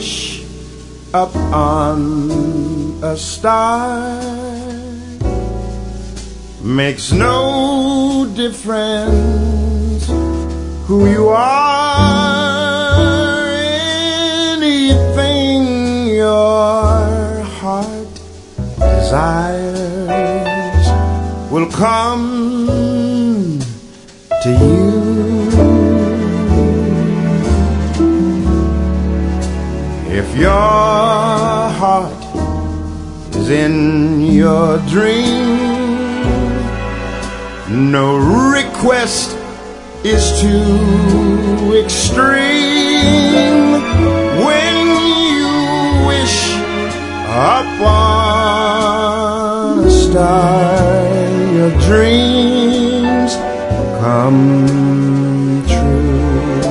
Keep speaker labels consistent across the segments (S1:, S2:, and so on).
S1: wish up on a star. Makes no difference who you are. Anything your heart desires will come to you. If your heart is in your dream, no request is too extreme. When you wish upon a star, your dreams come true.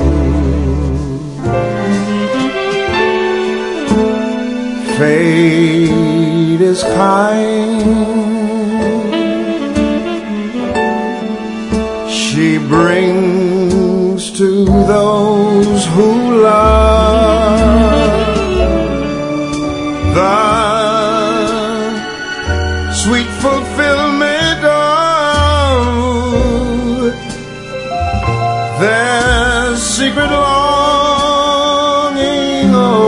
S1: Fate is kind. She brings to those who love the sweet fulfillment of their secret longing.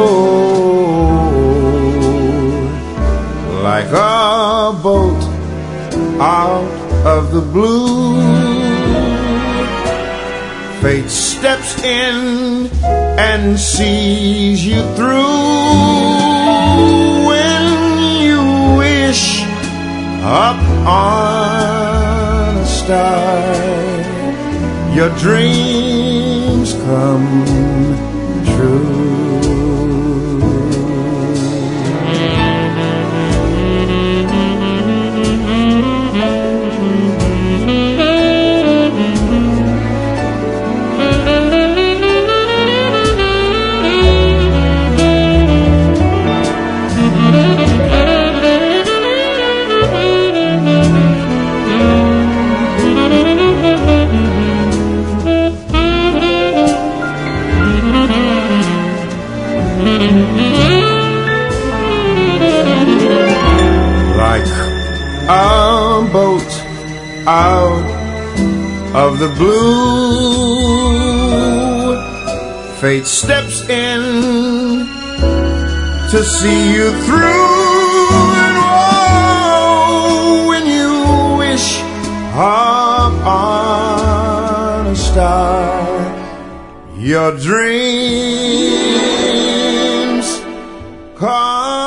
S1: Oh, like a bolt out of the blue, fate steps in and sees you through. When you wish up on a star, your dreams come true. Like a boat out of the blue, fate steps in to see you through. And oh, when you wish upon a star, your dreams come